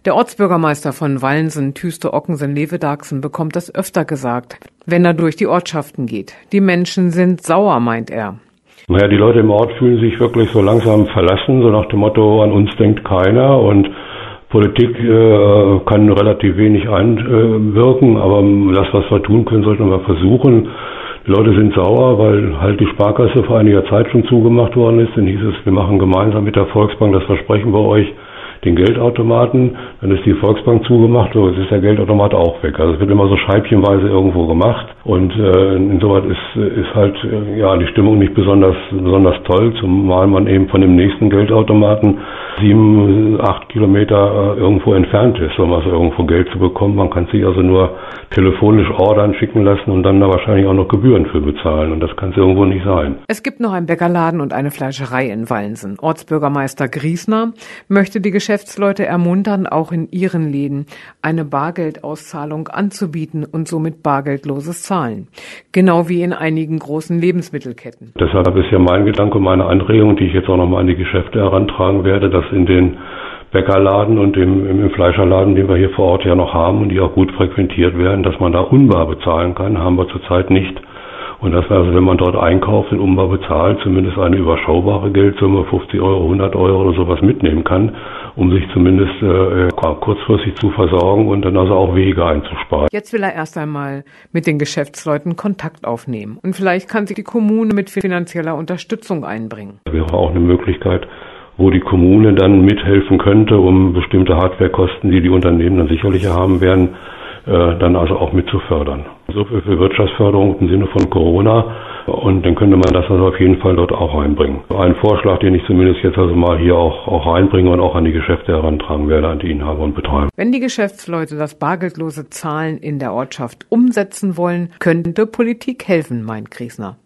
Der Ortsbürgermeister von Wallensen, Tüste, Ockensen, Levedachsen bekommt das öfter gesagt, wenn er durch die Ortschaften geht. Die Menschen sind sauer, meint er. Naja, die Leute im Ort fühlen sich wirklich so langsam verlassen, so nach dem Motto, an uns denkt keiner und Politik kann relativ wenig einwirken, aber das, was wir tun können, sollten wir versuchen. Die Leute sind sauer, weil halt die Sparkasse vor einiger Zeit schon zugemacht worden ist. Dann hieß es, wir machen gemeinsam mit der Volksbank, das versprechen wir euch, den Geldautomaten. Dann ist die Volksbank zugemacht, so jetzt ist der Geldautomat auch weg. Also es wird immer so scheibchenweise irgendwo gemacht. Und insoweit ist halt die Stimmung nicht besonders toll, zumal man eben von dem nächsten Geldautomaten 7, 8 Kilometer irgendwo entfernt ist, um also irgendwo Geld zu bekommen. Man kann sich also nur telefonisch Ordern schicken lassen und dann da wahrscheinlich auch noch Gebühren für bezahlen. Und das kann es irgendwo nicht sein. Es gibt noch einen Bäckerladen und eine Fleischerei in Wallensen. Ortsbürgermeister Griesner möchte die Geschäftsleute ermuntern, auch in ihren Läden eine Bargeldauszahlung anzubieten und somit bargeldloses Zahlen. Genau wie in einigen großen Lebensmittelketten. Deshalb ist ja mein Gedanke, meine Anregung, die ich jetzt auch nochmal an die Geschäfte herantragen werde, dass in den Bäckerladen und im Fleischerladen, den wir hier vor Ort ja noch haben und die auch gut frequentiert werden, dass man da unbar bezahlen kann, haben wir zurzeit nicht. Und dass wir also, wenn man dort einkauft und unbar bezahlt, zumindest eine überschaubare Geldsumme, 50 Euro, 100 Euro oder sowas mitnehmen kann, um sich zumindest kurzfristig zu versorgen und dann also auch Wege einzusparen. Jetzt will er erst einmal mit den Geschäftsleuten Kontakt aufnehmen. Und vielleicht kann sich die Kommune mit finanzieller Unterstützung einbringen. Das wäre auch eine Möglichkeit, wo die Kommune dann mithelfen könnte, um bestimmte Hardwarekosten, die die Unternehmen dann sicherlich haben werden, dann also auch mit zu fördern. So viel für Wirtschaftsförderung im Sinne von Corona und dann könnte man das also auf jeden Fall dort auch einbringen. Ein Vorschlag, den ich zumindest jetzt also mal hier auch reinbringe und auch an die Geschäfte herantragen werde, an die Inhaber und Betreiber. Wenn die Geschäftsleute das bargeldlose Zahlen in der Ortschaft umsetzen wollen, könnte Politik helfen, meint Griesner.